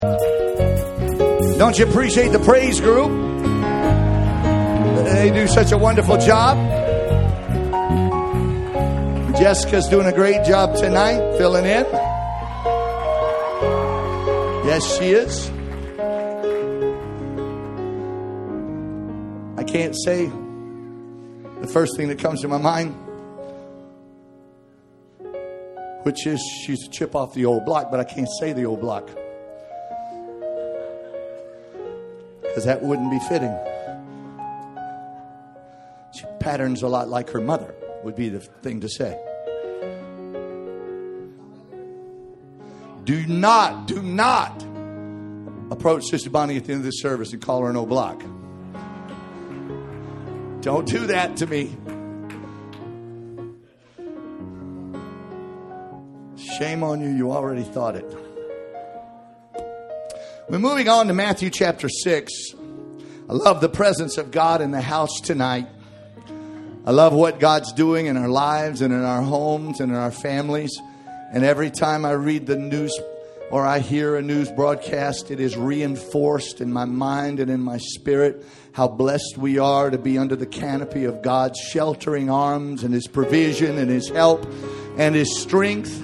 Don't you appreciate the praise group? They do such a wonderful job. Jessica's doing a great job tonight, filling in. Yes, she is. I can't say the first thing that comes to my mind, which is she's a chip off the old block, but I can't say the old block because that wouldn't be fitting. She patterns a lot like her mother would be the thing to say. Do not approach Sister Bonnie at the end of this service and call her an old block. Don't do that to me. Shame on you. You already thought it. We're moving on to Matthew chapter 6. I love the presence of God in the house tonight. I love what God's doing in our lives and in our homes and in our families. And every time I read the news or I hear a news broadcast, it is reinforced in my mind and in my spirit how blessed we are to be under the canopy of God's sheltering arms and His provision and His help and His strength.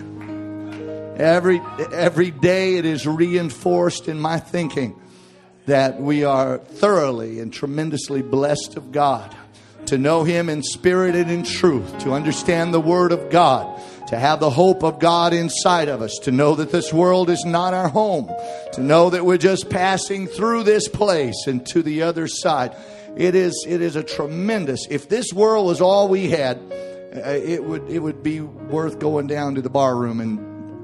Every day it is reinforced in my thinking that we are thoroughly and tremendously blessed of God, to know Him in spirit and in truth, to understand the Word of God, to have the hope of God inside of us, to know that this world is not our home, to know that we're just passing through this place and to the other side. It is a tremendous, if this world was all we had, it would be worth going down to the bar room and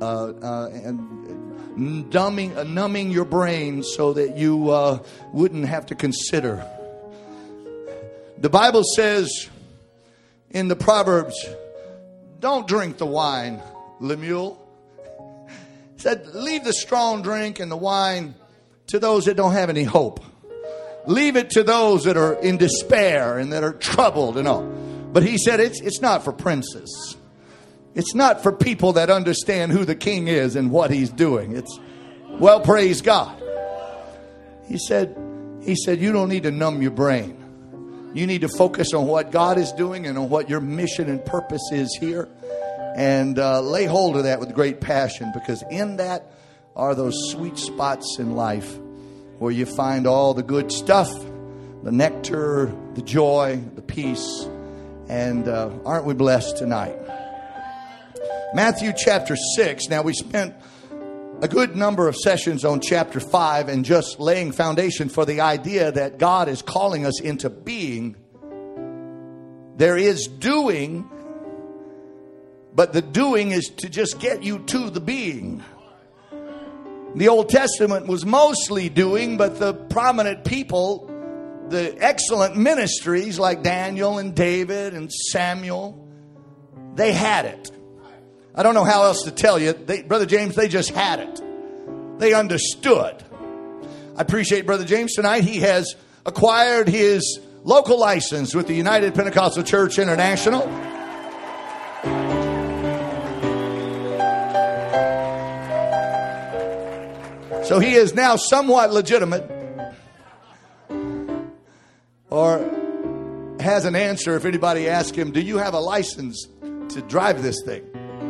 numbing your brain so that you wouldn't have to consider. The Bible says in the Proverbs, don't drink the wine, Lemuel. It said, leave the strong drink and the wine to those that don't have any hope. Leave it to those that are in despair and that are troubled and all. But he said it's not for princes. It's not for people that understand who the king is and what he's doing. It's, well, praise God. He said, you don't need to numb your brain. You need to focus on what God is doing and on what your mission and purpose is here. And lay hold of that with great passion, because in that are those sweet spots in life where you find all the good stuff, the nectar, the joy, the peace. And aren't we blessed tonight? Matthew chapter 6. Now, we spent a good number of sessions on chapter 5 and just laying foundation for the idea that God is calling us into being. There is doing, but the doing is to just get you to the being. The Old Testament was mostly doing, but the prominent people, the excellent ministries like Daniel and David and Samuel, they had it. I don't know how else to tell you. Brother James, they just had it. They understood. I appreciate Brother James tonight. He has acquired his local license with the United Pentecostal Church International. So he is now somewhat legitimate, or has an answer if anybody asks him, do you have a license to drive this thing?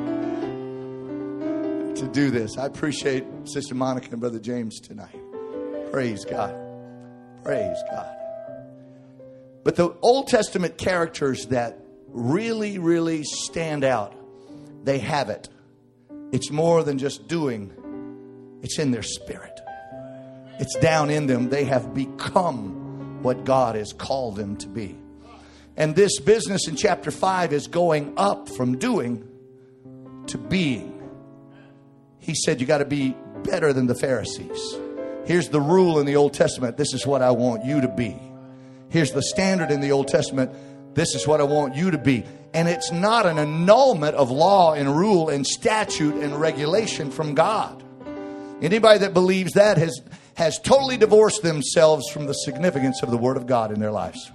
To do this. I appreciate Sister Monica and Brother James tonight. Praise God. Praise God. But the Old Testament characters that really, really stand out, they have it. It's more than just doing. It's in their spirit. It's down in them. They have become what God has called them to be. And this business in chapter 5 is going up from doing to being. He said, you got to be better than the Pharisees. Here's the rule in the Old Testament. This is what I want you to be. Here's the standard in the Old Testament. This is what I want you to be. And it's not an annulment of law and rule and statute and regulation from God. Anybody that believes that has totally divorced themselves from the significance of the Word of God in their lives.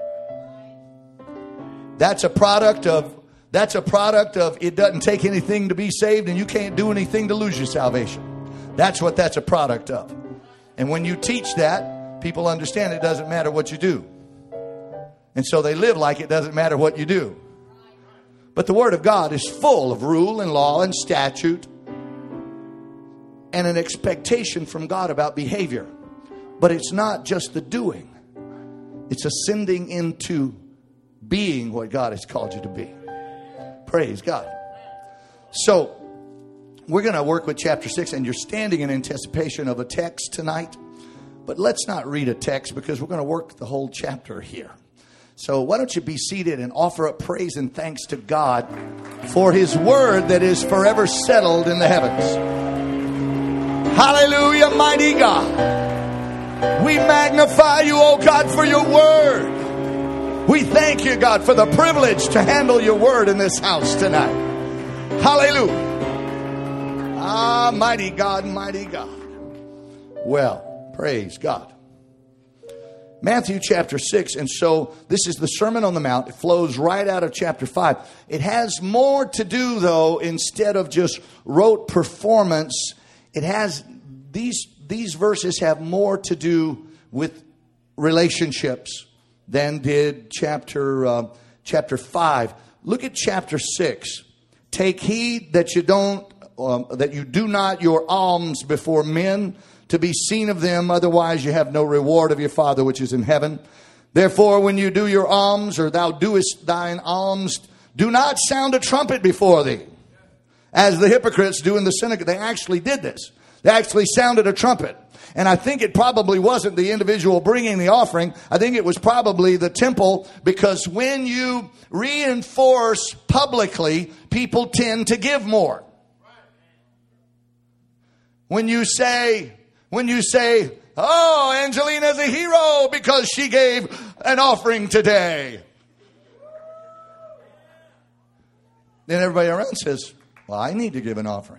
That's a product of it doesn't take anything to be saved, and you can't do anything to lose your salvation. That's what that's a product of. And when you teach that, people understand it doesn't matter what you do. And so they live like it doesn't matter what you do. But the Word of God is full of rule and law and statute and an expectation from God about behavior. But it's not just the doing. It's ascending into being what God has called you to be. Praise God. So we're going to work with chapter 6, and you're standing in anticipation of a text tonight. But let's not read a text because we're going to work the whole chapter here. So why don't you be seated and offer up praise and thanks to God for His Word that is forever settled in the heavens. Hallelujah, mighty God. We magnify you, oh God, for your Word. We thank you, God, for the privilege to handle your Word in this house tonight. Hallelujah. Ah, mighty God, mighty God. Well, praise God. Matthew chapter 6, and so this is the Sermon on the Mount. It flows right out of chapter 5. It has more to do, though, instead of just rote performance. It has, these verses have more to do with relationships than did chapter 5. Look at chapter 6. Take heed that you do not your alms before men, to be seen of them, otherwise you have no reward of your Father which is in heaven. Therefore, when you do your alms, or thou doest thine alms, do not sound a trumpet before thee, as the hypocrites do in the synagogue. They actually did this. They actually sounded a trumpet. And I think it probably wasn't the individual bringing the offering. I think it was probably the temple, because when you reinforce publicly, people tend to give more. When you say, oh, Angelina's a hero because she gave an offering today, then everybody around says, well, I need to give an offering.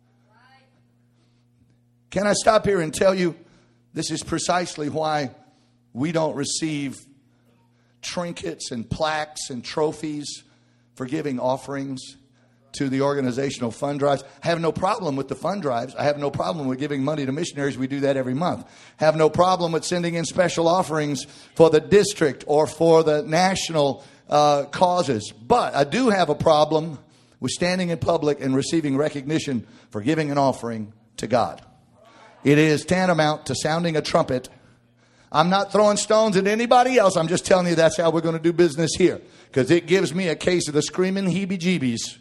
Can I stop here and tell you, this is precisely why we don't receive trinkets and plaques and trophies for giving offerings to the organizational fund drives. I have no problem with the fund drives. I have no problem with giving money to missionaries. We do that every month. Have no problem with sending in special offerings for the district or for the national causes. But I do have a problem with standing in public and receiving recognition for giving an offering to God. It is tantamount to sounding a trumpet. I'm not throwing stones at anybody else. I'm just telling you that's how we're going to do business here, because it gives me a case of the screaming heebie-jeebies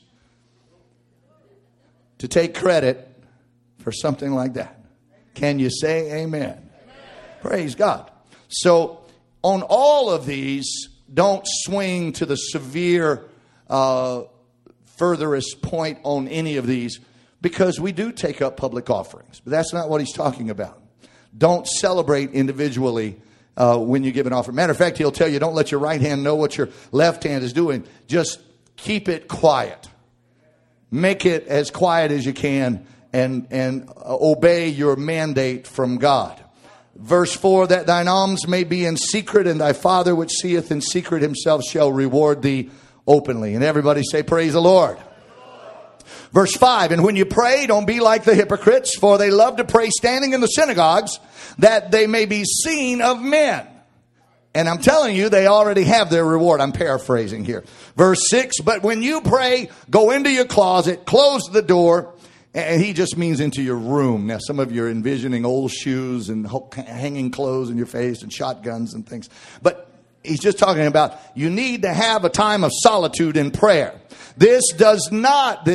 to take credit for something like that. Can you say amen? Amen. Praise God. So on all of these, don't swing to the severe furthest point on any of these, because we do take up public offerings. But that's not what he's talking about. Don't celebrate individually when you give an offering. Matter of fact, he'll tell you, don't let your right hand know what your left hand is doing. Just keep it quiet. Make it as quiet as you can and obey your mandate from God. Verse 4, that thine alms may be in secret, and thy Father which seeth in secret himself shall reward thee openly. And everybody say, praise the Lord. Verse 5, and when you pray, don't be like the hypocrites, for they love to pray standing in the synagogues, that they may be seen of men. And I'm telling you, they already have their reward. I'm paraphrasing here. Verse 6, but when you pray, go into your closet, close the door. And he just means into your room. Now, some of you are envisioning old shoes and hanging clothes in your face and shotguns and things. But he's just talking about you need to have a time of solitude in prayer. This does not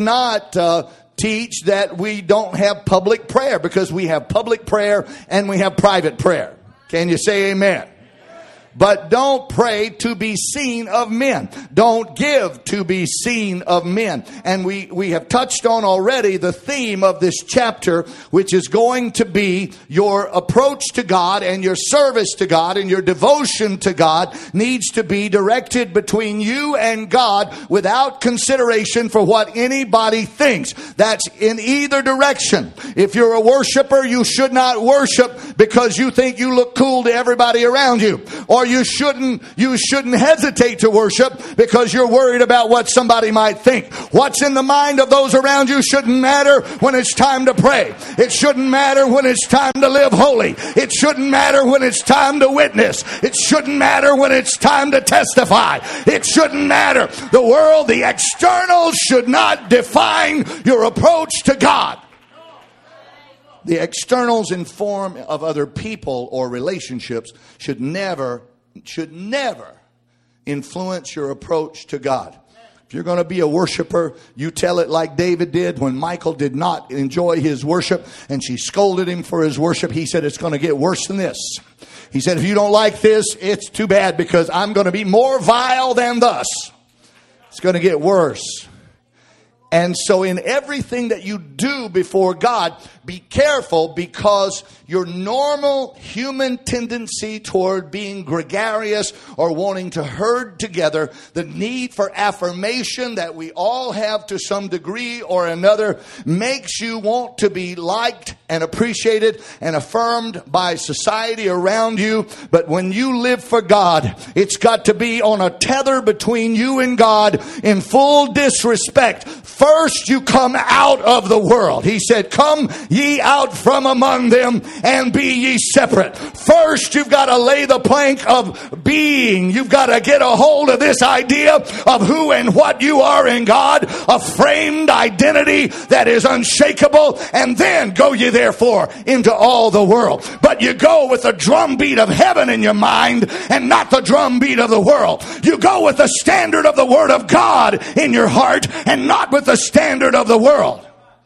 teach that we don't have public prayer, because we have public prayer and we have private prayer. Can you say amen? But don't pray to be seen of men. Don't give to be seen of men. And we have touched on already the theme of this chapter, which is going to be your approach to God and your service to God and your devotion to God needs to be directed between you and God without consideration for what anybody thinks. That's in either direction. If you're a worshiper, you should not worship because you think you look cool to everybody around you. Or Or you shouldn't hesitate to worship because you're worried about what somebody might think. What's in the mind of those around you shouldn't matter when it's time to pray. It shouldn't matter when it's time to live holy. It shouldn't matter when it's time to witness. It shouldn't matter when it's time to testify. It shouldn't matter. The world, the externals should not define your approach to God. The externals in form of other people or relationships should never influence your approach to God. If you're going to be a worshiper, you tell it like David did when Michal did not enjoy his worship and she scolded him for his worship. He said, it's going to get worse than this. He said, if you don't like this, it's too bad because I'm going to be more vile than thus. It's going to get worse. And so in everything that you do before God, be careful because your normal human tendency toward being gregarious or wanting to herd together, the need for affirmation that we all have to some degree or another, makes you want to be liked and appreciated and affirmed by society around you. But when you live for God, it's got to be on a tether between you and God in full disrespect. First, you come out of the world. He said, come ye out from among them and be ye separate. First, you've got to lay the plank of being. You've got to get a hold of this idea of who and what you are in God, a framed identity that is unshakable, and then go ye therefore into all the world. But you go with the drumbeat of heaven in your mind and not the drumbeat of the world. You go with the standard of the Word of God in your heart and not with the standard of the world.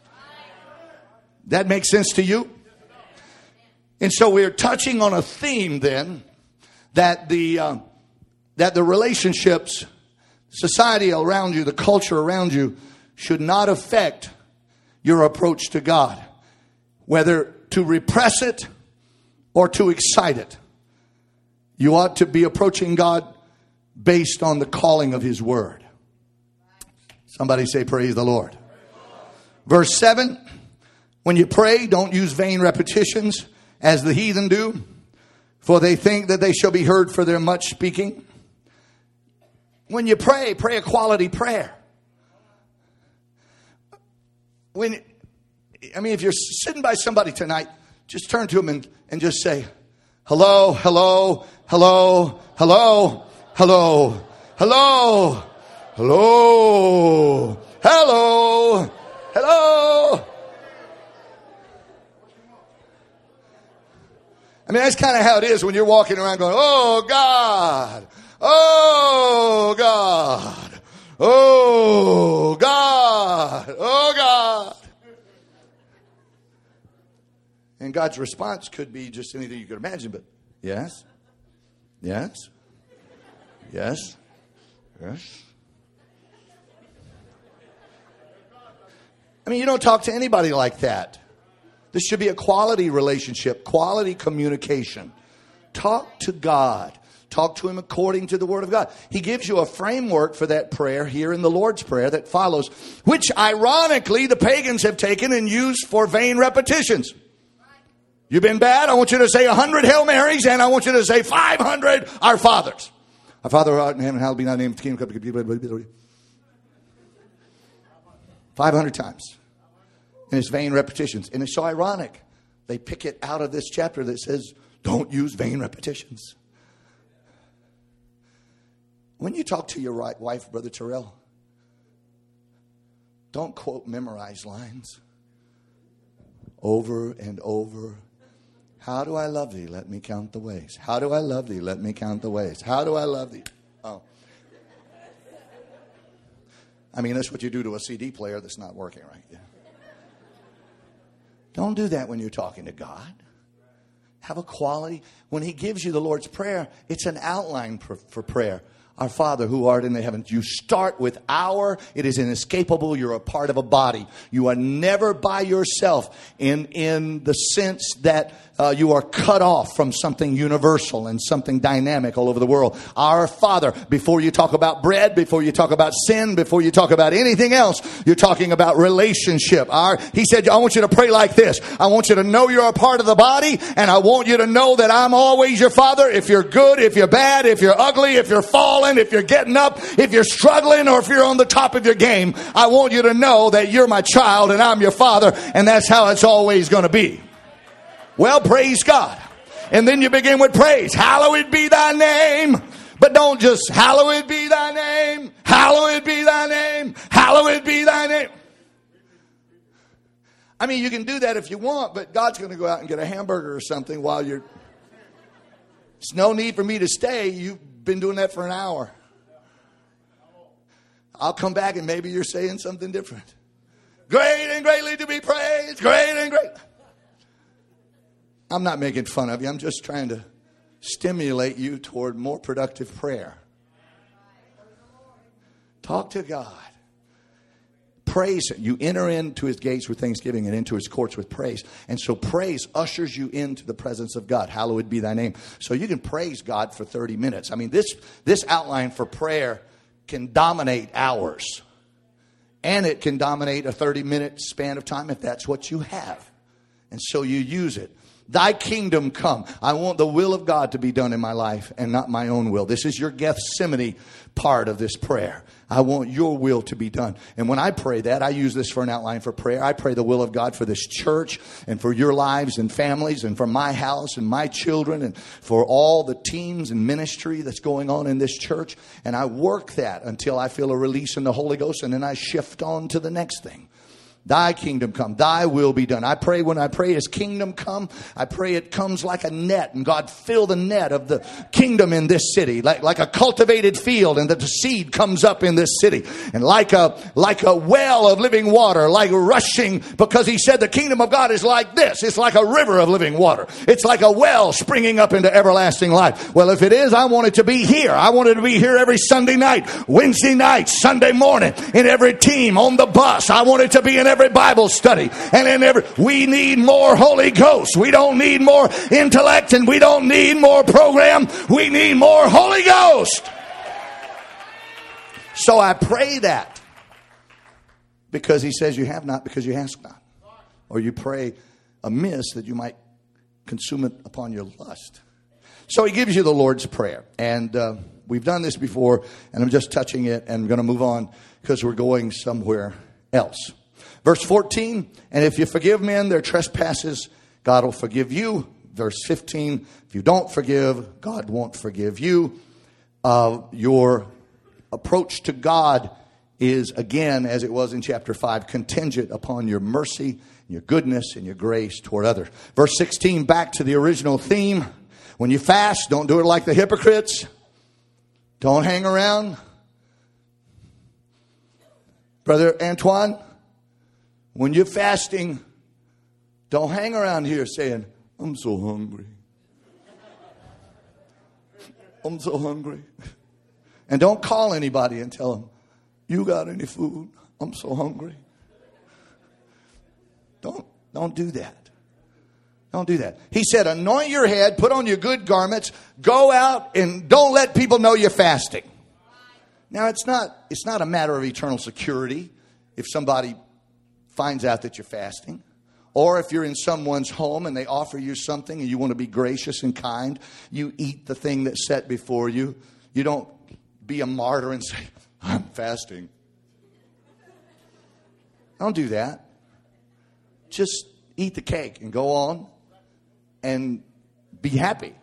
That makes sense to you? And so we're touching on a theme then that the relationships, society around you, the culture around you should not affect your approach to God, whether to repress it or to excite it. You ought to be approaching God based on the calling of His Word. Somebody say, praise the Lord. Verse 7, when you pray, don't use vain repetitions as the heathen do, for they think that they shall be heard for their much speaking. When you pray, pray a quality prayer. If you're sitting by somebody tonight, just turn to them and just say, hello, hello, hello, hello, hello, hello, hello, hello, hello. That's kind of how it is when you're walking around going, oh God, oh God, oh God, oh God. And God's response could be just anything you could imagine, but yes, yes, yes, yes. You don't talk to anybody like that. This should be a quality relationship, quality communication. Talk to God. Talk to Him according to the Word of God. He gives you a framework for that prayer here in the Lord's Prayer that follows, which ironically the pagans have taken and used for vain repetitions. You've been bad? I want you to say 100 Hail Marys, and I want you to say 500 Our Fathers. Our Father who art in heaven, hallowed be thy name. 500 times. And it's vain repetitions. And it's so ironic. They pick it out of this chapter that says, don't use vain repetitions. When you talk to your wife, Brother Terrell, don't quote memorized lines over and over. How do I love thee? Let me count the ways. How do I love thee? Let me count the ways. How do I love thee? Oh. That's what you do to a CD player that's not working right. Yeah. Don't do that when you're talking to God. Have a quality. When He gives you the Lord's Prayer, it's an outline for prayer. Our Father who art in the heavens. You start with our. It is inescapable. You're a part of a body. You are never by yourself in the sense that you are cut off from something universal and something dynamic all over the world. Our Father, before you talk about bread, before you talk about sin, before you talk about anything else, you're talking about relationship. He said, I want you to pray like this. I want you to know you're a part of the body, and I want you to know that I'm always your Father. If you're good, if you're bad, if you're ugly, if you're falling, if you're getting up, if you're struggling, or if you're on the top of your game, I want you to know that you're my child and I'm your Father, and that's how it's always going to be. Well, praise God. And then you begin with praise. Hallowed be thy name. But don't just, hallowed be thy name. Hallowed be thy name. Hallowed be thy name. I mean, you can do that if you want, but God's going to go out and get a hamburger or something while you're... There's no need for me to stay. You've been doing that for an hour. I'll come back and maybe you're saying something different. Great and greatly to be praised. Great and great. I'm not making fun of you. I'm just trying to stimulate you toward more productive prayer. Talk to God. Praise Him. You enter into His gates with thanksgiving and into His courts with praise. And so praise ushers you into the presence of God. Hallowed be thy name. So you can praise God for 30 minutes. I mean, this outline for prayer can dominate hours. And it can dominate a 30-minute span of time if that's what you have. And so you use it. Thy kingdom come. I want the will of God to be done in my life and not my own will. This is your Gethsemane part of this prayer. I want your will to be done. And when I pray that, I use this for an outline for prayer. I pray the will of God for this church and for your lives and families and for my house and my children and for all the teams and ministry that's going on in this church. And I work that until I feel a release in the Holy Ghost, and then I shift on to the next thing. Thy kingdom come, thy will be done. I pray when I pray His kingdom come, I pray it comes like a net, and God fill the net of the kingdom in this city, like a cultivated field, and that the seed comes up in this city, and like a well of living water, like rushing, because He said the kingdom of God is like this. It's like a river of living water. It's like a well springing up into everlasting life. Well, if it is, I want it to be here. I want it to be here every Sunday night, Wednesday night, Sunday morning, in every team, on the bus. I want it to be in every Bible study, and we need more Holy Ghost. We don't need more intellect, and we don't need more program. We need more Holy Ghost. So I pray that because He says you have not because you ask not, or you pray amiss that you might consume it upon your lust. So He gives you the Lord's Prayer, and we've done this before, and I'm just touching it, and I'm going to move on because we're going somewhere else. Verse 14, and if you forgive men their trespasses, God will forgive you. Verse 15, if you don't forgive, God won't forgive you. Your approach to God is, again, as it was in chapter 5, contingent upon your mercy, your goodness, and your grace toward others. Verse 16, back to the original theme. When you fast, don't do it like the hypocrites. Don't hang around. Brother Antoine, when you're fasting, don't hang around here saying, I'm so hungry. I'm so hungry. And don't call anybody and tell them, you got any food? I'm so hungry. Don't do that. Don't do that. He said, anoint your head, put on your good garments, go out and don't let people know you're fasting. Now, it's not a matter of eternal security if somebody finds out that you're fasting. Or if you're in someone's home and they offer you something and you want to be gracious and kind, you eat the thing that's set before you. You don't be a martyr and say, I'm fasting. Don't do that. Just eat the cake and go on and be happy.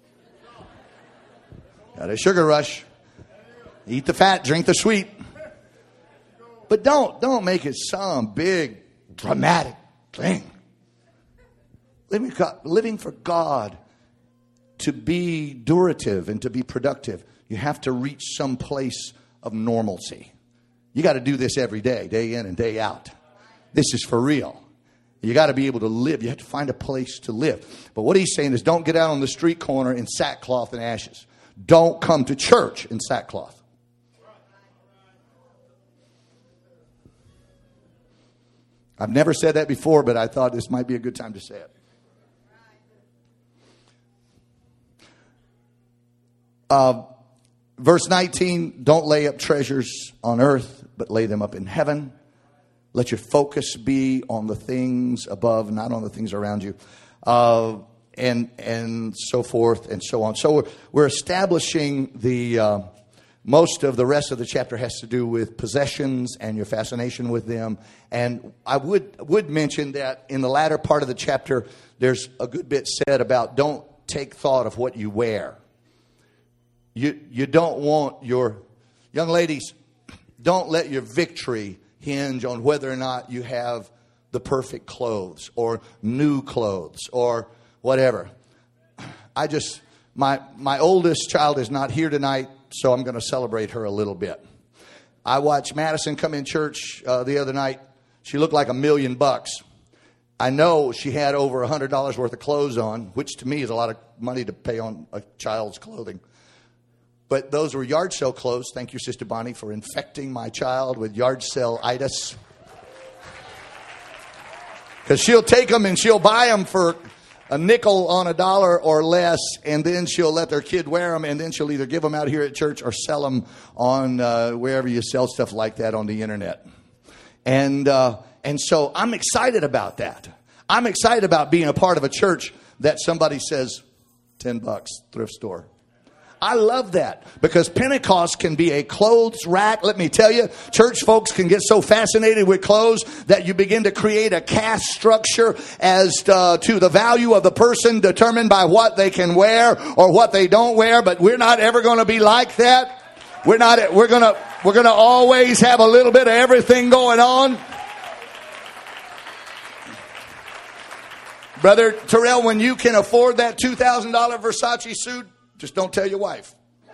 Got a sugar rush. Eat the fat, drink the sweet. But don't make it some big, dramatic thing. Living for God, to be durative and to be productive, you have to reach some place of normalcy. You got to do this every day, day in and day out. This is for real. You got to be able to live. You have to find a place to live. But what he's saying is don't get out on the street corner in sackcloth and ashes. don't come to church in sackcloth. I've never said that before, but I thought this might be a good time to say it. Verse 19, don't lay up treasures on earth, but lay them up in heaven. Let your focus be on the things above, not on the things around you. And so forth and so on. So we're establishing the most of the rest of the chapter has to do with possessions and your fascination with them. And I would mention that in the latter part of the chapter, there's a good bit said about don't take thought of what you wear. You don't want your, young ladies, don't let your victory hinge on whether or not you have the perfect clothes or new clothes or whatever. My oldest child is not here tonight, so I'm going to celebrate her a little bit. I watched Madison come in church the other night. She looked like $1 million. I know she had over $100 worth of clothes on, which to me is a lot of money to pay on a child's clothing. But those were yard sale clothes. Thank you, Sister Bonnie, for infecting my child with yard sale-itis. Because she'll take them and she'll buy them for a nickel on $1 or less, and then she'll let their kid wear them, and then she'll either give them out here at church or sell them on wherever you sell stuff like that on the internet. And so I'm excited about that. I'm excited about being a part of a church that somebody says, $10, thrift store. I love that because Pentecost can be a clothes rack. Let me tell you, church folks can get so fascinated with clothes that you begin to create a caste structure as to the value of the person determined by what they can wear or what they don't wear. But we're not ever going to be like that. We're going to always have a little bit of everything going on. Brother Terrell, when you can afford that $2,000 Versace suit, just don't tell your wife.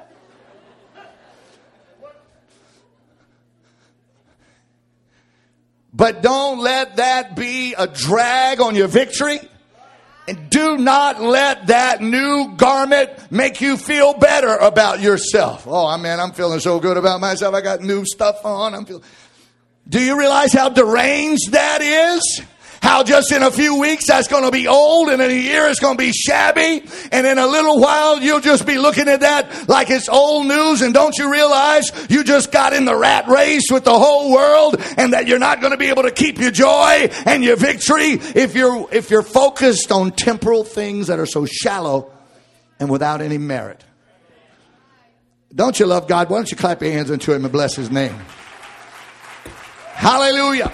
But don't let that be a drag on your victory. And do not let that new garment make you feel better about yourself. Oh, man, I'm feeling so good about myself. I got new stuff on. Do you realize how deranged that is? How just in a few weeks that's going to be old, and in a year it's going to be shabby, and in a little while you'll just be looking at that like it's old news. And don't you realize you just got in the rat race with the whole world, and that you're not going to be able to keep your joy and your victory if you're focused on temporal things that are so shallow and without any merit. Don't you love God? Why don't you clap your hands unto him and bless his name? Hallelujah.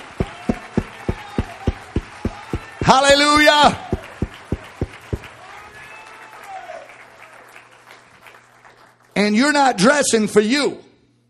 Hallelujah. And you're not dressing for you.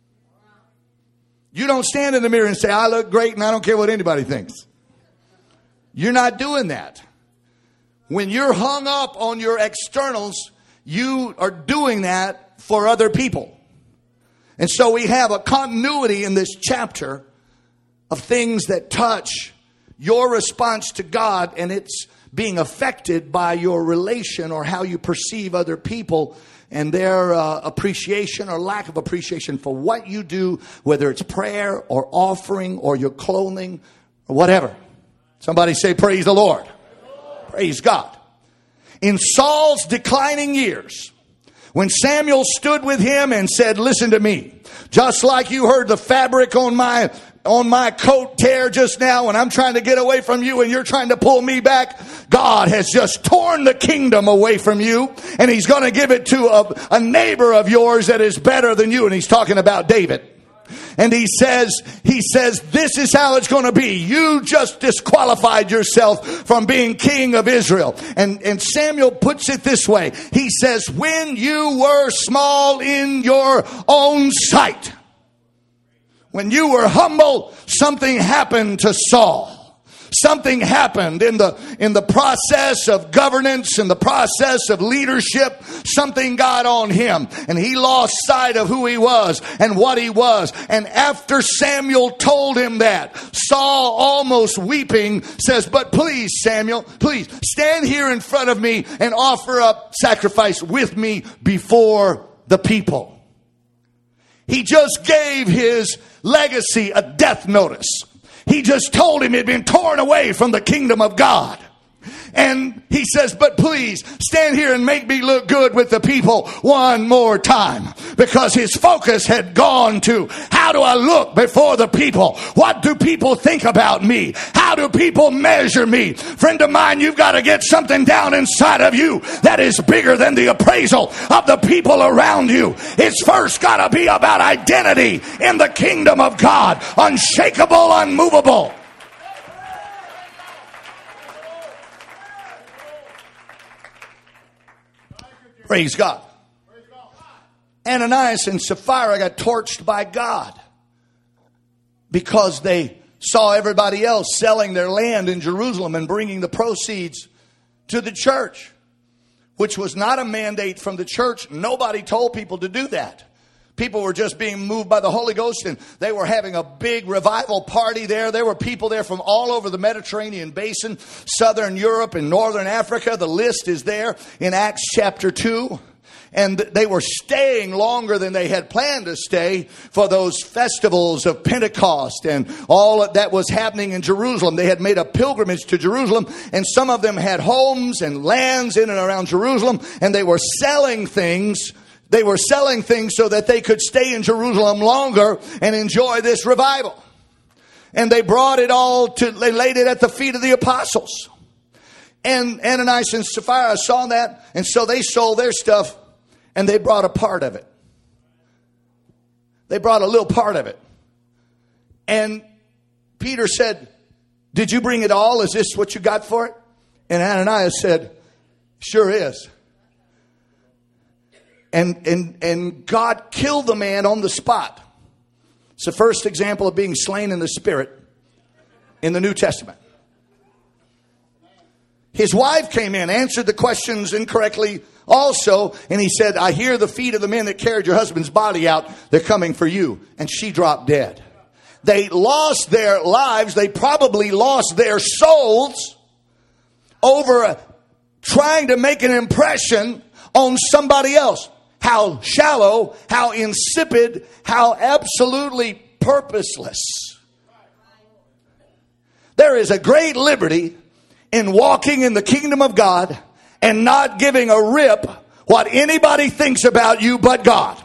You don't stand in the mirror and say, I look great and I don't care what anybody thinks. You're not doing that. When you're hung up on your externals, you are doing that for other people. And so we have a continuity in this chapter of things that touch your response to God, and it's being affected by your relation or how you perceive other people and their appreciation or lack of appreciation for what you do, whether it's prayer or offering or your clothing or whatever. Somebody say, praise the Lord. Praise God. In Saul's declining years, when Samuel stood with him and said, listen to me, just like you heard the fabric on my coat tear just now when I'm trying to get away from you and you're trying to pull me back, God has just torn the kingdom away from you, and he's going to give it to a neighbor of yours that is better than you. And he's talking about David. And he says, this is how it's going to be. You just disqualified yourself from being king of Israel. And Samuel puts it this way. He says, when you were small in your own sight, when you were humble, something happened to Saul. Something happened in the process of governance, in the process of leadership. Something got on him, and he lost sight of who he was and what he was. And after Samuel told him that, Saul, almost weeping, says, but please, Samuel, please stand here in front of me and offer up sacrifice with me before the people. He just gave his legacy a death notice. He just told him he'd been torn away from the kingdom of God. And he says, but please stand here and make me look good with the people one more time. Because his focus had gone to, how do I look before the people? What do people think about me? How do people measure me? Friend of mine, you've got to get something down inside of you that is bigger than the appraisal of the people around you. It's first got to be about identity in the kingdom of God. Unshakable, unmovable. Praise God. Ananias and Sapphira got torched by God because they saw everybody else selling their land in Jerusalem and bringing the proceeds to the church, which was not a mandate from the church. Nobody told people to do that. People were just being moved by the Holy Ghost, and they were having a big revival party there. There were people there from all over the Mediterranean basin, Southern Europe and Northern Africa. The list is there in Acts chapter 2. And they were staying longer than they had planned to stay for those festivals of Pentecost and all that was happening in Jerusalem. They had made a pilgrimage to Jerusalem, and some of them had homes and lands in and around Jerusalem, and they were selling things. They were selling things so that they could stay in Jerusalem longer and enjoy this revival. And they brought it all they laid it at the feet of the apostles. And Ananias and Sapphira saw that, and so they sold their stuff, and they brought a part of it. They brought a little part of it. And Peter said, did you bring it all? Is this what you got for it? And Ananias said, sure is. And God killed the man on the spot. It's the first example of being slain in the Spirit in the New Testament. His wife came in, answered the questions incorrectly also, and he said, I hear the feet of the men that carried your husband's body out. They're coming for you. And she dropped dead. They lost their lives. They probably lost their souls over trying to make an impression on somebody else. How shallow, how insipid, how absolutely purposeless. There is a great liberty in walking in the kingdom of God and not giving a rip what anybody thinks about you but God.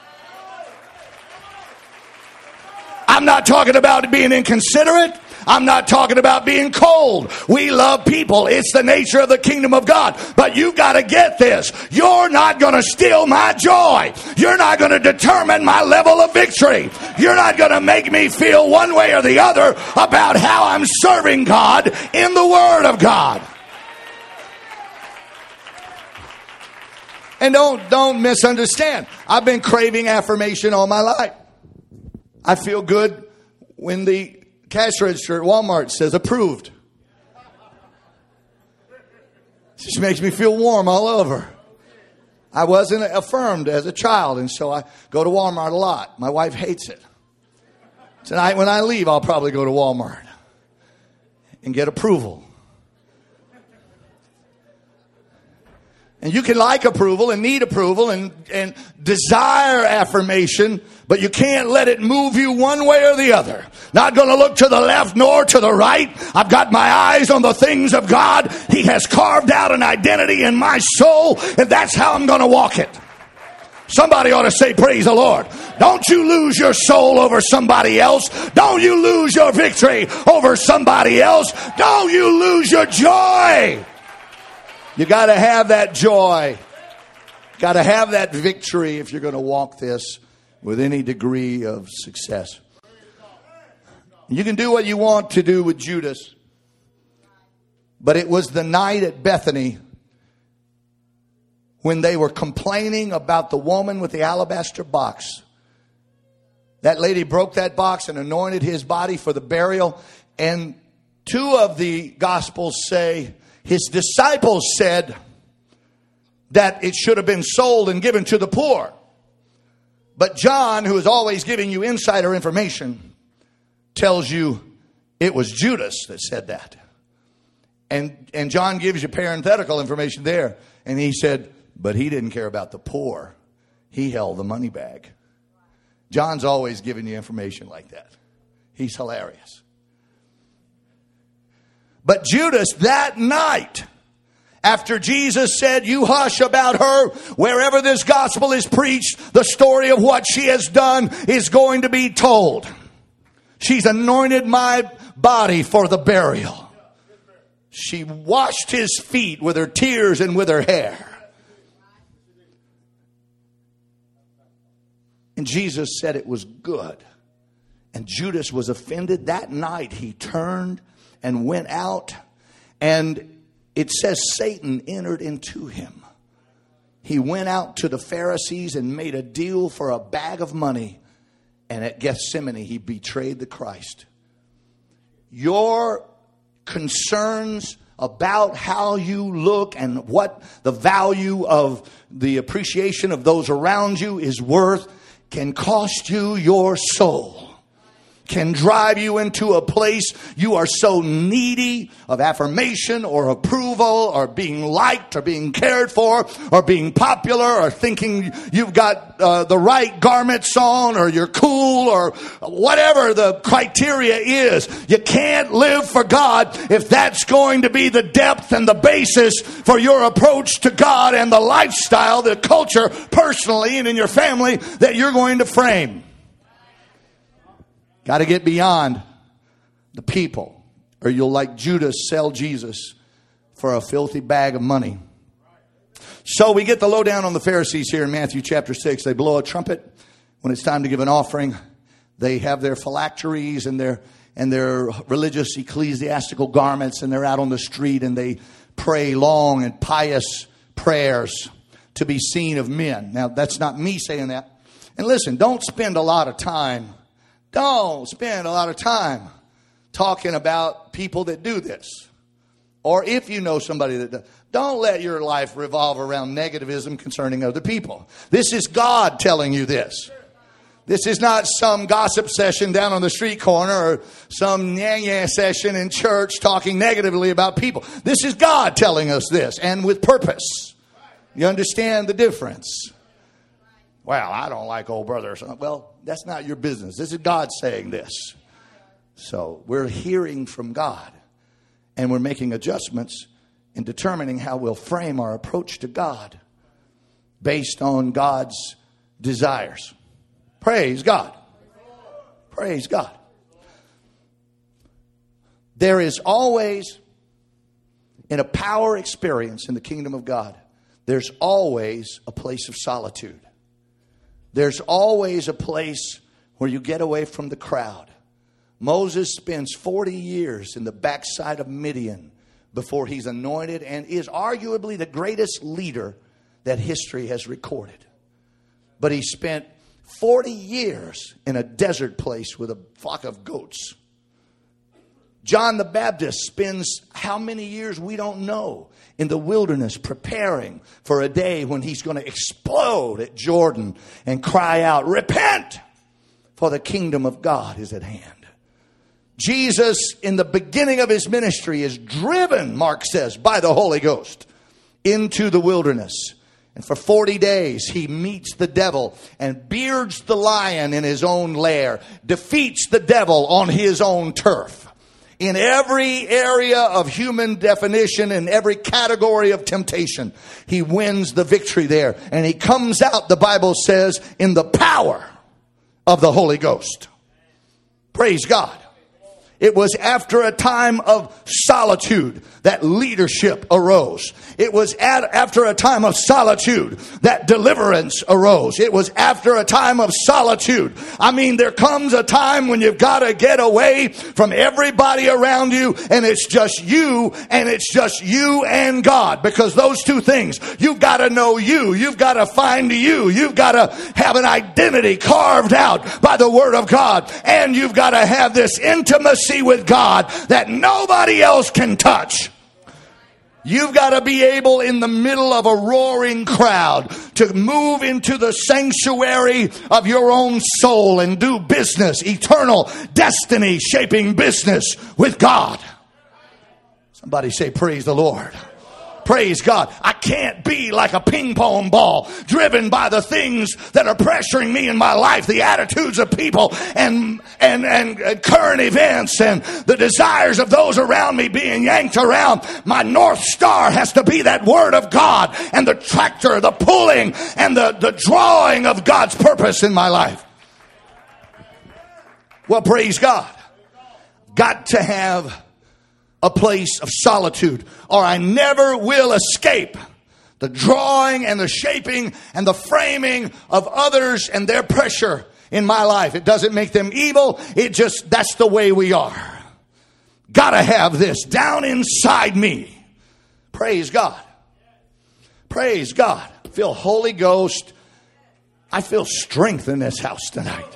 I'm not talking about being inconsiderate. I'm not talking about being cold. We love people. It's the nature of the kingdom of God. But you've got to get this. You're not going to steal my joy. You're not going to determine my level of victory. You're not going to make me feel one way or the other about how I'm serving God in the Word of God. And don't misunderstand. I've been craving affirmation all my life. I feel good when the cash register at Walmart says approved. It just makes me feel warm all over. I wasn't affirmed as a child, and so I go to Walmart a lot. My wife hates it. Tonight when I leave, I'll probably go to Walmart and get approval. And you can like approval and need approval and desire affirmation, but you can't let it move you one way or the other. Not going to look to the left nor to the right. I've got my eyes on the things of God. He has carved out an identity in my soul, and that's how I'm going to walk it. Somebody ought to say, praise the Lord. Don't you lose your soul over somebody else. Don't you lose your victory over somebody else. Don't you lose your joy. You got to have that joy. Got to have that victory if you're going to walk this with any degree of success. You can do what you want to do with Judas. But it was the night at Bethany when they were complaining about the woman with the alabaster box. That lady broke that box and anointed his body for the burial. And two of the Gospels say his disciples said that it should have been sold and given to the poor. But John, who is always giving you insider information, tells you it was Judas that said that. And John gives you parenthetical information there. And he said, but he didn't care about the poor. He held the money bag. John's always giving you information like that. He's hilarious. But Judas that night, after Jesus said, you hush about her, wherever this gospel is preached, the story of what she has done is going to be told. She's anointed my body for the burial. She washed his feet with her tears and with her hair. And Jesus said it was good. And Judas was offended. That night he turned and went out. And it says Satan entered into him. He went out to the Pharisees and made a deal for a bag of money. And at Gethsemane he betrayed the Christ. Your concerns about how you look and what the value of the appreciation of those around you is worth can cost you your soul. Can drive you into a place you are so needy of affirmation or approval or being liked or being cared for or being popular or thinking you've got the right garments on or you're cool or whatever the criteria is. You can't live for God if that's going to be the depth and the basis for your approach to God and the lifestyle, the culture personally and in your family that you're going to frame. Got to get beyond the people, or you'll, like Judas, sell Jesus for a filthy bag of money. So we get the lowdown on the Pharisees here in Matthew chapter 6. They blow a trumpet when it's time to give an offering. They have their phylacteries and their religious ecclesiastical garments, and they're out on the street and they pray long and pious prayers to be seen of men. Now, that's not me saying that. And listen, don't spend a lot of time talking about people that do this. Or if you know somebody that does, don't let your life revolve around negativism concerning other people. This is God telling you this. This is not some gossip session down on the street corner or some nyah session in church talking negatively about people. This is God telling us this, and with purpose. You understand the difference? Well, I don't like old brother or something. Well, that's not your business. This is God saying this. So we're hearing from God. And we're making adjustments in determining how we'll frame our approach to God based on God's desires. Praise God. Praise God. There is always, in a power experience in the kingdom of God, there's always a place of solitude. There's always a place where you get away from the crowd. Moses spends 40 years in the backside of Midian before he's anointed and is arguably the greatest leader that history has recorded. But he spent 40 years in a desert place with a flock of goats. John the Baptist spends how many years we don't know in the wilderness preparing for a day when he's going to explode at Jordan and cry out, repent, for the kingdom of God is at hand. Jesus, in the beginning of his ministry, is driven, Mark says, by the Holy Ghost into the wilderness. And for 40 days, he meets the devil and beards the lion in his own lair, defeats the devil on his own turf. In every area of human definition, in every category of temptation, he wins the victory there. And he comes out, the Bible says, in the power of the Holy Ghost. Praise God. It was after a time of solitude that leadership arose. It was after a time of solitude that deliverance arose. It was after a time of solitude. I mean, there comes a time when you've got to get away from everybody around you, and it's just you and God. Because those two things, you've got to know you. You've got to find you. You've got to have an identity carved out by the Word of God. And you've got to have this intimacy with God that nobody else can touch. You've got to be able, in the middle of a roaring crowd, to move into the sanctuary of your own soul and do business, eternal destiny shaping business with God. Somebody say, praise the Lord. Praise God. I can't be like a ping pong ball driven by the things that are pressuring me in my life, the attitudes of people and current events and the desires of those around me being yanked around. My North Star has to be that Word of God and the tractor, the pulling and the drawing of God's purpose in my life. Well, praise God. Got to have a place of solitude, or I never will escape the drawing and the shaping and the framing of others and their pressure in my life. It doesn't make them evil. That's the way we are. Gotta have this down inside me. Praise God. Praise God. I feel Holy Ghost. I feel strength in this house tonight.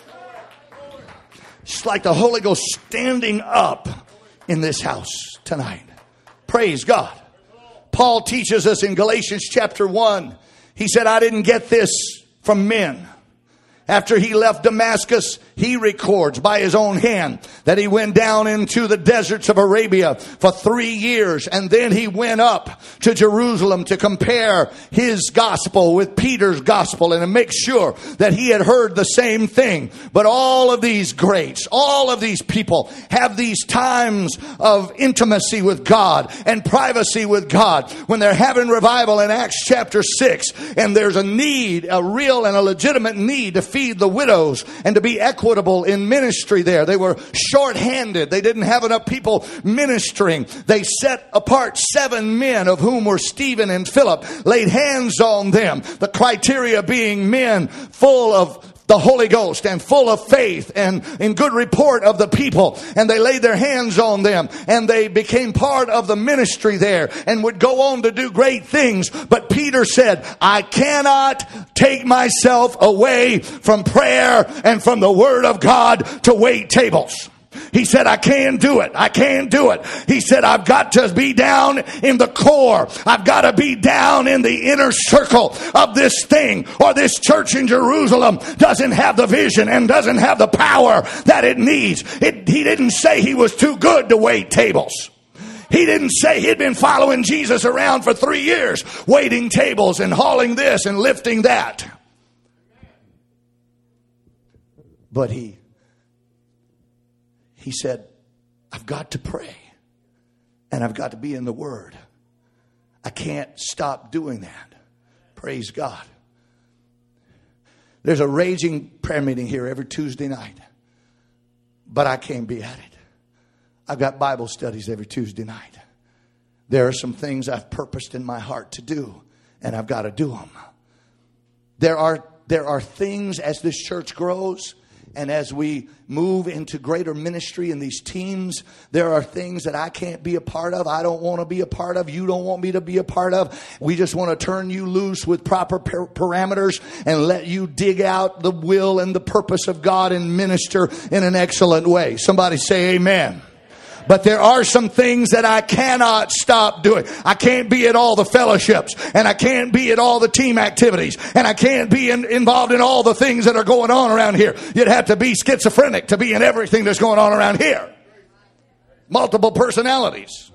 It's like the Holy Ghost standing up in this house tonight. Praise God. Paul teaches us in Galatians chapter 1. He said, I didn't get this from men. After he left Damascus, he records by his own hand that he went down into the deserts of Arabia for 3 years. And then he went up to Jerusalem to compare his gospel with Peter's gospel and to make sure that he had heard the same thing. But all of these greats, all of these people have these times of intimacy with God and privacy with God when they're having revival in Acts chapter 6. And there's a need, a real and a legitimate need to feed the widows and to be equitable in ministry there. They were short-handed. They didn't have enough people ministering. They set apart 7 men, of whom were Stephen and Philip, laid hands on them. The criteria being men full of the Holy Ghost and full of faith and in good report of the people. And they laid their hands on them and they became part of the ministry there and would go on to do great things. But Peter said, I cannot take myself away from prayer and from the Word of God to wait tables. He said, I can't do it. I can't do it. He said, I've got to be down in the core. I've got to be down in the inner circle of this thing, or this church in Jerusalem doesn't have the vision and doesn't have the power that it needs. He didn't say he was too good to wait tables. He didn't say he'd been following Jesus around for 3 years, waiting tables and hauling this and lifting that. But he said, I've got to pray and I've got to be in the Word. I can't stop doing that. Praise God. There's a raging prayer meeting here every Tuesday night, but I can't be at it. I've got Bible studies every Tuesday night. There are some things I've purposed in my heart to do, and I've got to do them. There are things as this church grows, and as we move into greater ministry in these teams, there are things that I can't be a part of. I don't want to be a part of. You don't want me to be a part of. We just want to turn you loose with proper parameters and let you dig out the will and the purpose of God and minister in an excellent way. Somebody say amen. But there are some things that I cannot stop doing. I can't be at all the fellowships, and I can't be at all the team activities, and I can't be involved in all the things that are going on around here. You'd have to be schizophrenic to be in everything that's going on around here. Multiple personalities.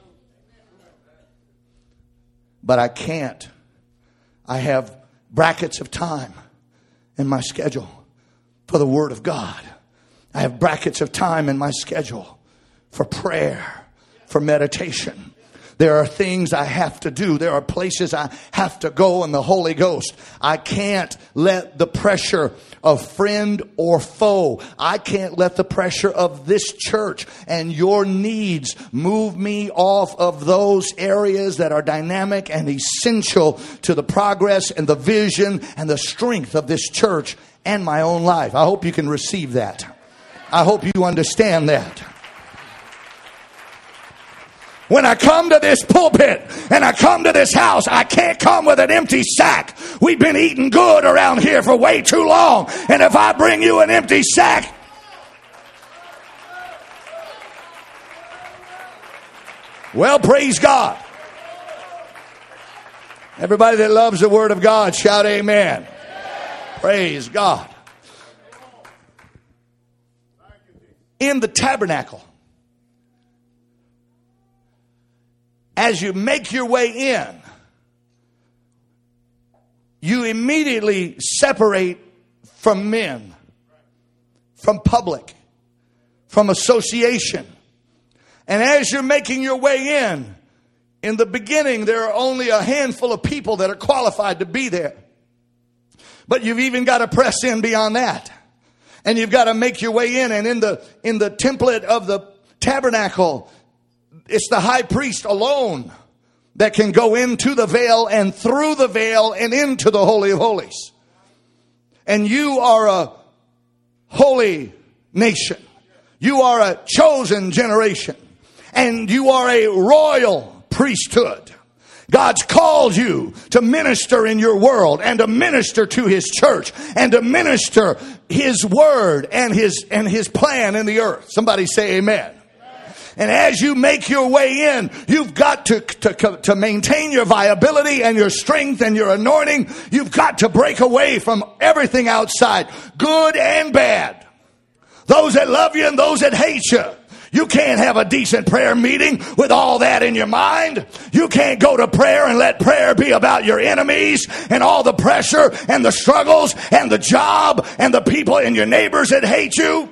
But I can't. I have brackets of time in my schedule for the Word of God. I have brackets of time in my schedule for prayer, for meditation. There are things I have to do. There are places I have to go in the Holy Ghost. I can't let the pressure of friend or foe, I can't let the pressure of this church and your needs move me off of those areas that are dynamic and essential to the progress and the vision and the strength of this church and my own life. I hope you can receive that. I hope you understand that. When I come to this pulpit and I come to this house, I can't come with an empty sack. We've been eating good around here for way too long. And if I bring you an empty sack, well, praise God. Everybody that loves the Word of God, shout amen. Praise God. In the tabernacle, as you make your way in, you immediately separate from men, from public, from association. And as you're making your way in the beginning, there are only a handful of people that are qualified to be there. But you've even got to press in beyond that. And you've got to make your way in. And in the template of the tabernacle, it's the high priest alone that can go into the veil and through the veil and into the Holy of Holies. And you are a holy nation. You are a chosen generation. And you are a royal priesthood. God's called you to minister in your world and to minister to His church and to minister His word and His plan in the earth. Somebody say amen. And as you make your way in, you've got to maintain your viability and your strength and your anointing. You've got to break away from everything outside, good and bad. Those that love you and those that hate you. You can't have a decent prayer meeting with all that in your mind. You can't go to prayer and let prayer be about your enemies and all the pressure and the struggles and the job and the people and your neighbors that hate you.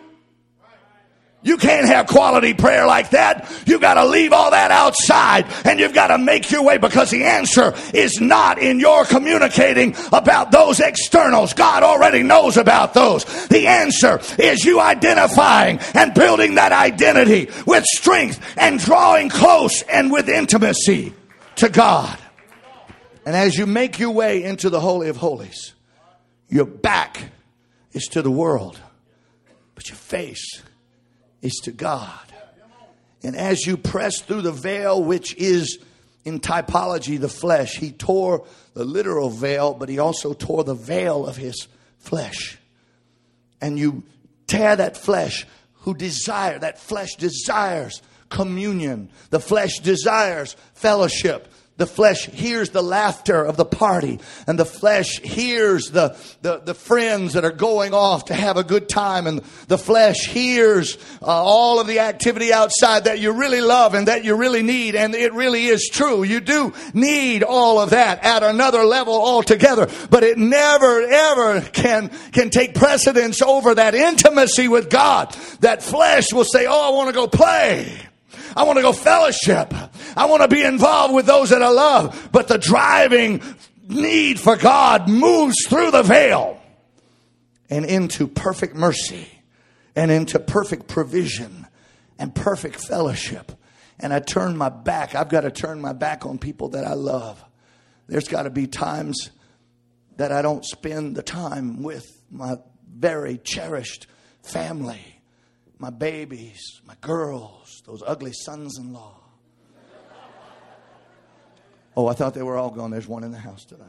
You can't have quality prayer like that. You've got to leave all that outside and you've got to make your way, because the answer is not in your communicating about those externals. God already knows about those. The answer is you identifying and building that identity with strength and drawing close and with intimacy to God. And as you make your way into the Holy of Holies, your back is to the world, but your face is to God. And as you press through the veil, which is in typology the flesh, He tore the literal veil, but He also tore the veil of His flesh. And you tear that flesh that flesh desires communion. The flesh desires fellowship. The flesh hears the laughter of the party, and the flesh hears the friends that are going off to have a good time, and the flesh hears all of the activity outside that you really love and that you really need. And it really is true. You do need all of that at another level altogether, but it never ever can take precedence over that intimacy with God. That flesh will say, oh, I want to go play. I want to go fellowship. I want to be involved with those that I love. But the driving need for God moves through the veil and into perfect mercy and into perfect provision and perfect fellowship. And I turn my back. I've got to turn my back on people that I love. There's got to be times that I don't spend the time with my very cherished family. My babies, my girls, those ugly sons-in-law. Oh, I thought they were all gone. There's one in the house today.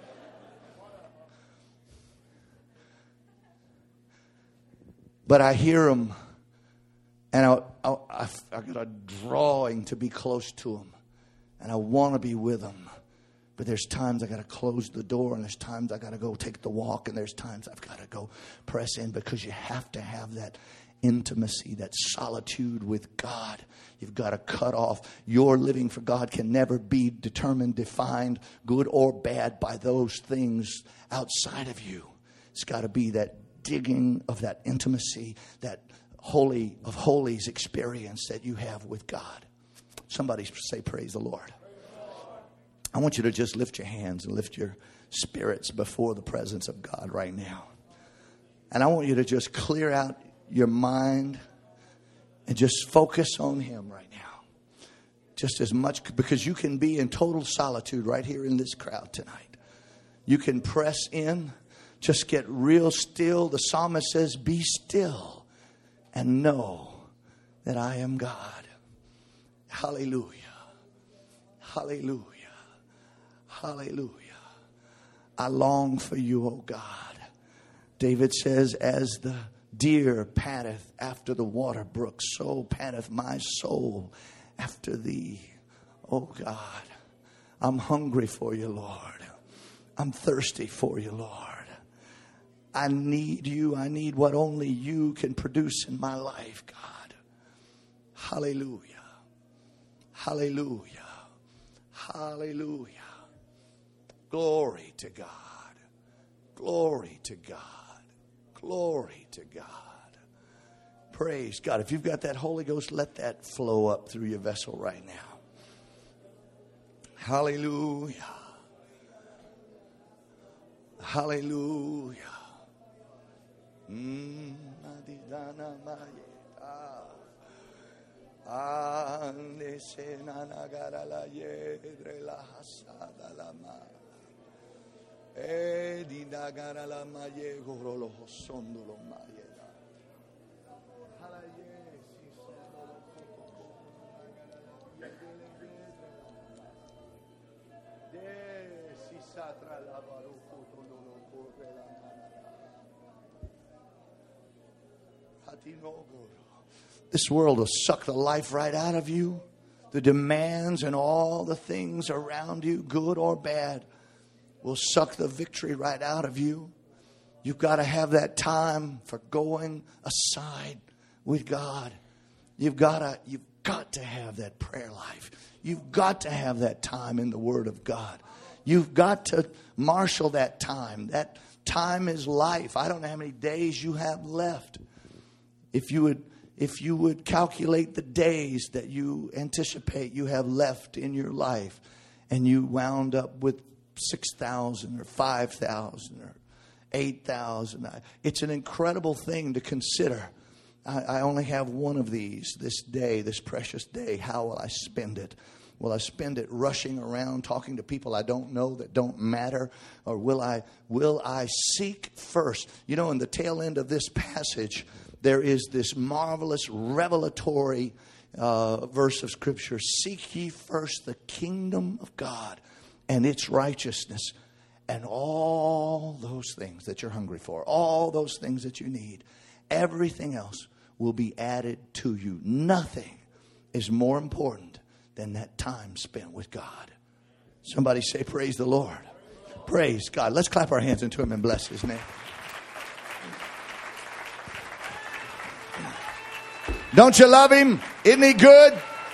But I hear them, and I got a drawing to be close to them, and I want to be with them. But there's times I got to close the door, and there's times I got to go take the walk, and there's times I've got to go press in, because you have to have that intimacy, that solitude with God. You've got to cut off. Your living for God can never be determined, defined, good or bad, by those things outside of you. It's got to be that digging of that intimacy, that holy of holies experience that you have with God. Somebody say, praise the Lord. I want you to just lift your hands and lift your spirits before the presence of God right now. And I want you to just clear out your mind and just focus on Him right now. Just as much, because you can be in total solitude right here in this crowd tonight. You can press in, just get real still. The psalmist says, be still and know that I am God. Hallelujah. Hallelujah. Hallelujah. I long for you, O God. David says, as the deer panteth after the water brook, so panteth my soul after thee. Oh God, I'm hungry for you, Lord. I'm thirsty for you, Lord. I need you. I need what only you can produce in my life, God. Hallelujah. Hallelujah. Hallelujah. Glory to God. Glory to God. Glory to God. Praise God. If you've got that Holy Ghost, let that flow up through your vessel right now. Hallelujah. Hallelujah. This world will suck the life right out of you. The demands and all the things around you, good or bad, will suck the victory right out of you. You've got to have that time for going aside with God. You've got to have that prayer life. You've got to have that time in the Word of God. You've got to marshal that time. That time is life. I don't know how many days you have left. If you would calculate the days that you anticipate you have left in your life, and you wound up with 6,000 or 5,000 or 8,000, it's an incredible thing to consider. I only have one of these this day, this precious day. How will I spend it? Will I spend it rushing around talking to people I don't know that don't matter? Or will I seek first? You know, in the tail end of this passage, there is this marvelous revelatory verse of Scripture. Seek ye first the kingdom of God and its righteousness, and all those things that you're hungry for, all those things that you need, everything else will be added to you. Nothing is more important than that time spent with God. Somebody say, praise the Lord. Praise God. Let's clap our hands into Him and bless His name. Don't you love Him? Isn't He good?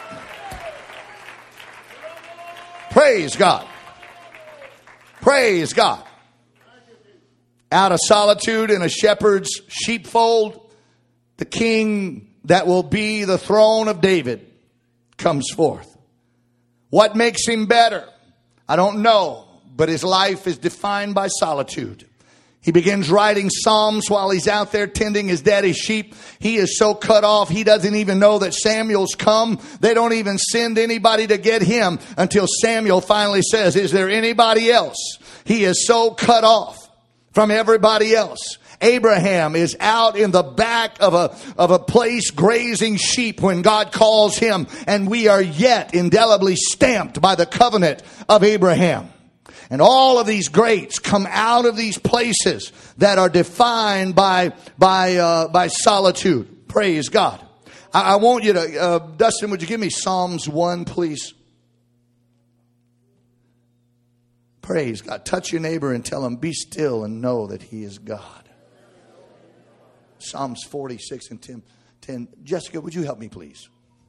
Praise God. Praise God. Out of solitude in a shepherd's sheepfold, the king that will be the throne of David comes forth. What makes him better? I don't know, but his life is defined by solitude. He begins writing Psalms while he's out there tending his daddy's sheep. He is so cut off, he doesn't even know that Samuel's come. They don't even send anybody to get him until Samuel finally says, is there anybody else? He is so cut off from everybody else. Abraham is out in the back of a place grazing sheep when God calls him. And we are yet indelibly stamped by the covenant of Abraham. And all of these greats come out of these places that are defined by solitude. Praise God. I want you to, Dustin, would you give me Psalms 1, please? Praise God. Touch your neighbor and tell him, be still and know that He is God. Psalms 46 and 10. Jessica, would you help me, please?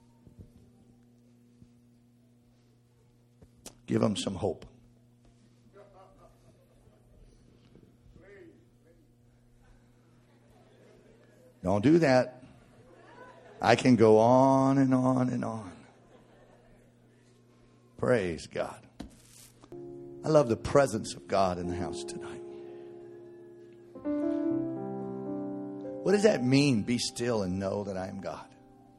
Give them some hope. Don't do that. I can go on and on and on. Praise God. I love the presence of God in the house tonight. What does that mean? Be still and know that I am God.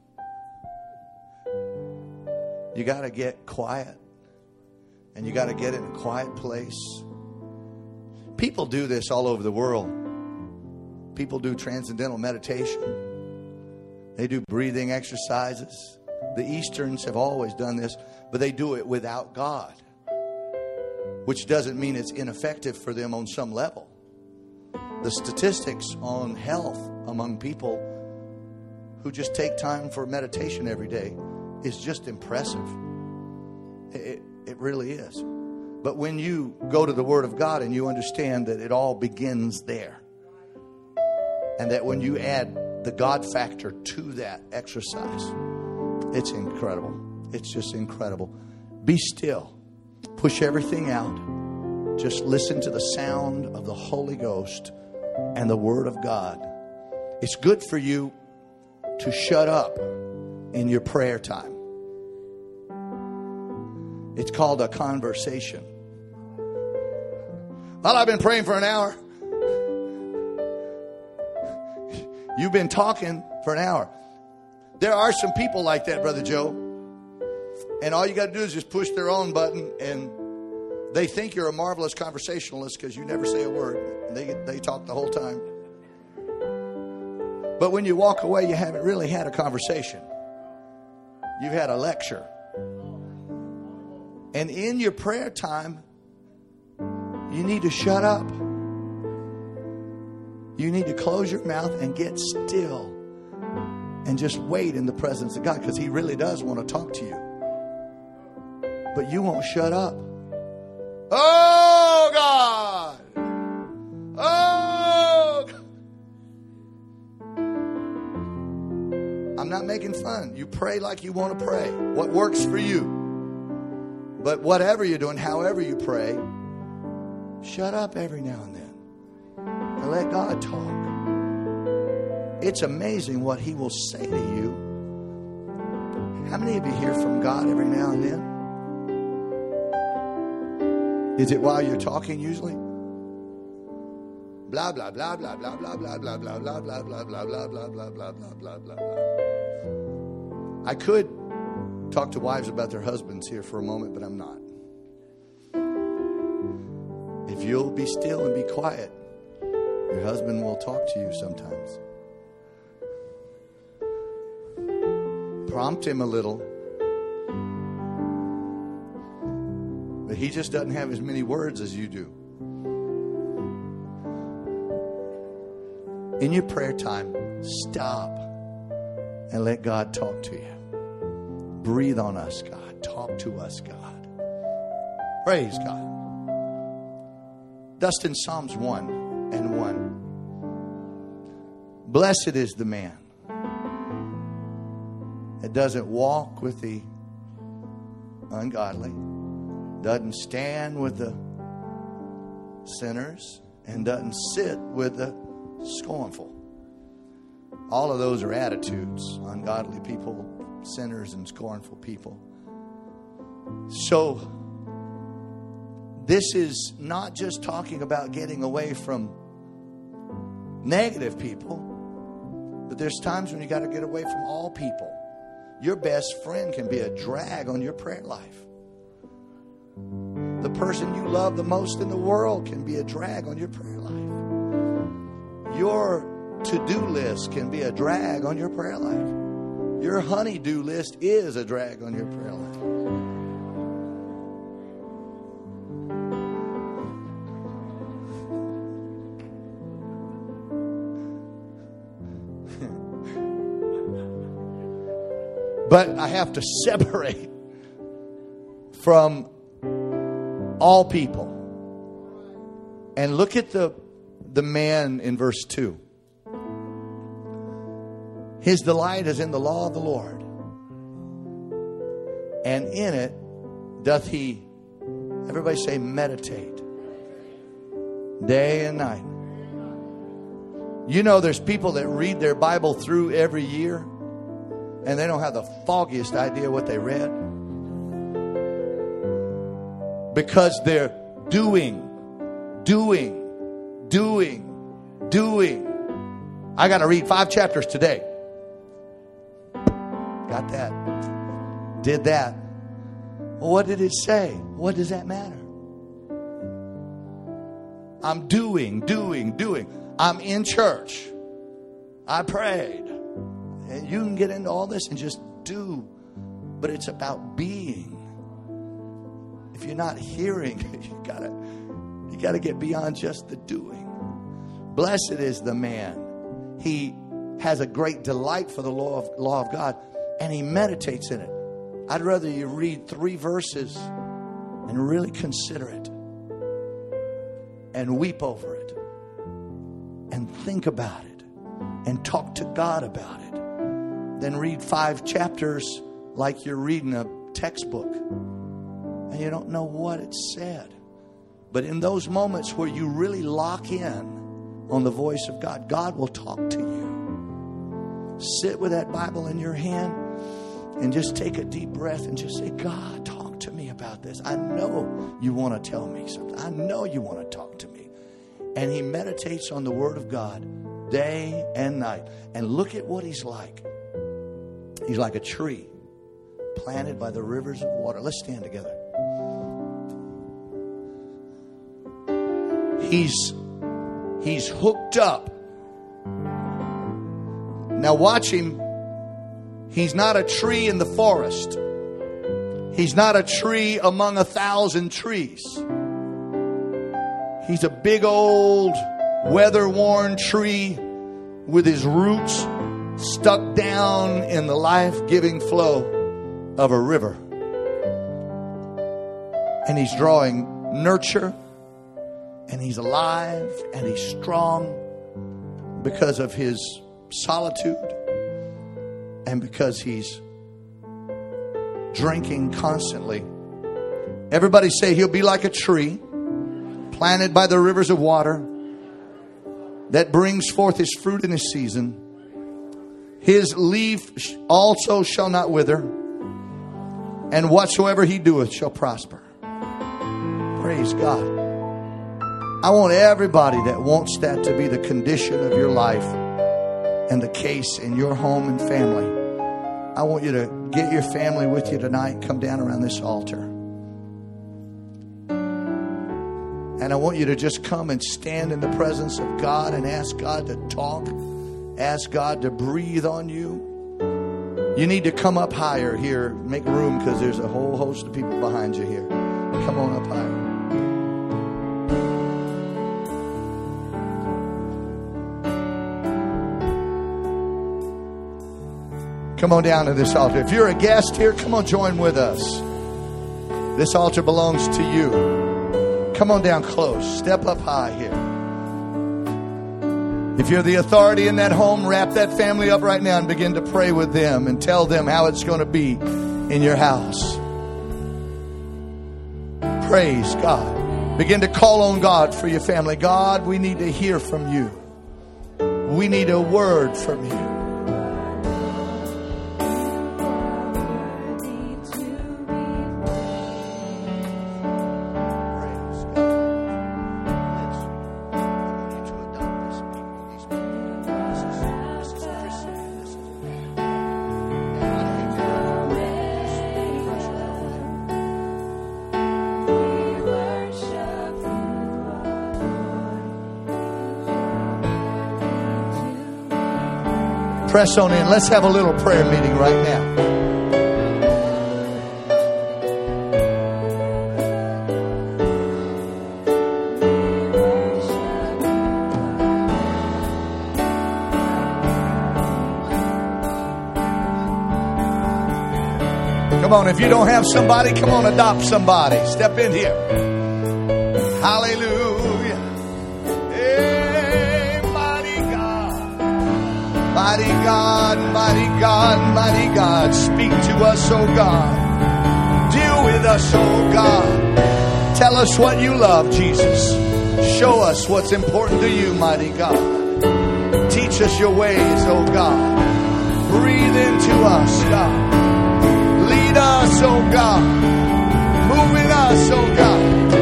You got to get quiet. And you got to get in a quiet place. People do this all over the world. People do transcendental meditation. They do breathing exercises. The Easterns have always done this, but they do it without God, which doesn't mean it's ineffective for them on some level. The statistics on health among people who just take time for meditation every day is just impressive. It really is. But when you go to the Word of God and you understand that it all begins there, and that when you add the God factor to that exercise, it's incredible. It's just incredible. Be still Push everything out. Just listen to the sound of the Holy Ghost and the Word of God. It's good for you to shut up in your prayer time. It's called a conversation. Well, I've been praying for an hour. You've been talking for an hour. There are some people like that, Brother Joe. And all you got to do is just push their own button, and they think you're a marvelous conversationalist because you never say a word. They talk the whole time. But when you walk away, you haven't really had a conversation. You've had a lecture. And in your prayer time, you need to shut up. You need to close your mouth and get still and just wait in the presence of God, because He really does want to talk to you. But you won't shut up. Oh, God. Oh, God. I'm not making fun. You pray like you want to pray. What works for you. But whatever you're doing, however you pray, shut up every now and then and let God talk. It's amazing what He will say to you. How many of you hear from God every now and then? Is it while you're talking usually? Blah, blah, blah, blah, blah, blah, blah, blah, blah, blah, blah, blah, blah, blah, blah, blah, blah, blah, blah, blah. I could talk to wives about their husbands here for a moment, but I'm not. If you'll be still and be quiet, your husband will talk to you sometimes. Prompt him a little. But he just doesn't have as many words as you do. In your prayer time, stop and let God talk to you. Breathe on us, God. Talk to us, God. Praise God. Dustin, Psalms 1:1. Blessed is the man that doesn't walk with the ungodly, doesn't stand with the sinners, and doesn't sit with the scornful. All of those are attitudes. Ungodly people, sinners, and scornful people. So this is not just talking about getting away from negative people, but there's times when you got to get away from all people. Your best friend can be a drag on your prayer life. The person you love the most in the world can be a drag on your prayer life. Your to-do list can be a drag on your prayer life. Your honey-do list is a drag on your prayer life. But I have to separate from all people. And look at the man in verse 2. His delight is in the law of the Lord, and in it doth he, everybody say, meditate day and night. You know, there's people that read their Bible through every year, and they don't have the foggiest idea what they read, because they're doing. I got to read 5 chapters today. Got that. Did that. Well, what did it say? What does that matter? I'm doing. I'm in church. I prayed. And you can get into all this and just do. But it's about being. If you're not hearing, you gotta get beyond just the doing. Blessed is the man. He has a great delight for the law of God, and he meditates in it. I'd rather you read 3 verses and really consider it and weep over it and think about it and talk to God about it than read 5 chapters like you're reading a textbook. and you don't know what it said. But in those moments where you really lock in on the voice of God, God will talk to you. Sit with that Bible in your hand and just take a deep breath and just say, God, talk to me about this. I know you want to tell me something. I know you want to talk to me. And he meditates on the Word of God day and night. And look at what he's like. He's like a tree planted by the rivers of water. Let's stand together. He's hooked up. Now watch him. He's not a tree in the forest. He's not a tree among 1,000 trees. He's a big old weather-worn tree with his roots stuck down in the life-giving flow of a river. And he's drawing nurture, and he's alive, and he's strong because of his solitude and because he's drinking constantly. Everybody say, he'll be like a tree planted by the rivers of water that brings forth his fruit in his season. His leaf also shall not wither, and whatsoever he doeth shall prosper. Praise God. I want everybody that wants that to be the condition of your life and the case in your home and family. I want you to get your family with you tonight. Come down around this altar. And I want you to just come and stand in the presence of God and ask God to talk. Ask God to breathe on you. You need to come up higher here. Make room, because there's a whole host of people behind you here. Come on up higher. Come on down to this altar. If you're a guest here, come on, join with us. This altar belongs to you. Come on down close. Step up high here. If you're the authority in that home, wrap that family up right now and begin to pray with them and tell them how it's going to be in your house. Praise God. Begin to call on God for your family. God, we need to hear from you. We need a word from you. Press on in. Let's have a little prayer meeting right now. Come on, if you don't have somebody, come on, adopt somebody. Step in here. Hallelujah. Mighty God, mighty God, mighty God, speak to us, oh God. Deal with us, oh God. Tell us what you love, Jesus. Show us what's important to you, mighty God. Teach us your ways, oh God. Breathe into us, God. Lead us, oh God. Move in us, oh God.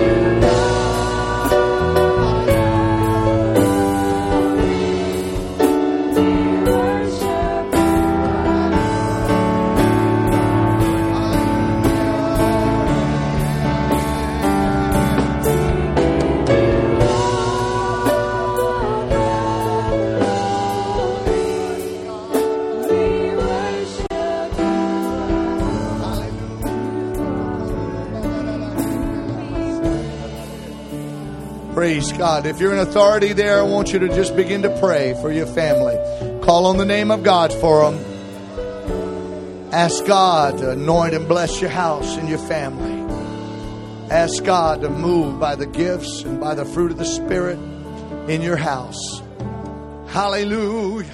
Praise God. If you're in authority there, I want you to just begin to pray for your family. Call on the name of God for them. Ask God to anoint and bless your house and your family. Ask God to move by the gifts and by the fruit of the Spirit in your house. Hallelujah.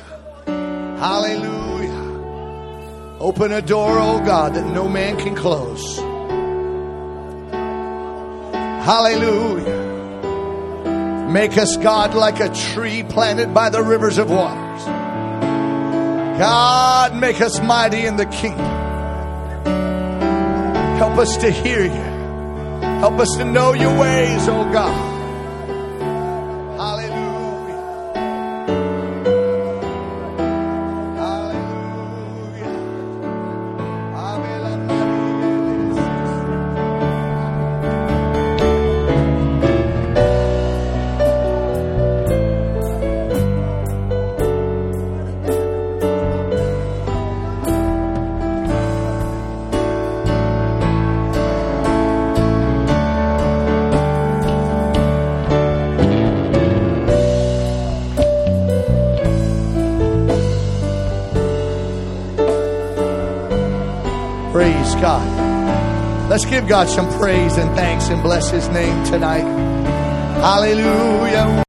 Hallelujah. Open a door, oh God, that no man can close. Hallelujah. Make us, God, like a tree planted by the rivers of waters. God, make us mighty in the kingdom. Help us to hear you. Help us to know your ways, oh God. Praise God. Let's give God some praise and thanks and bless his name tonight. Hallelujah.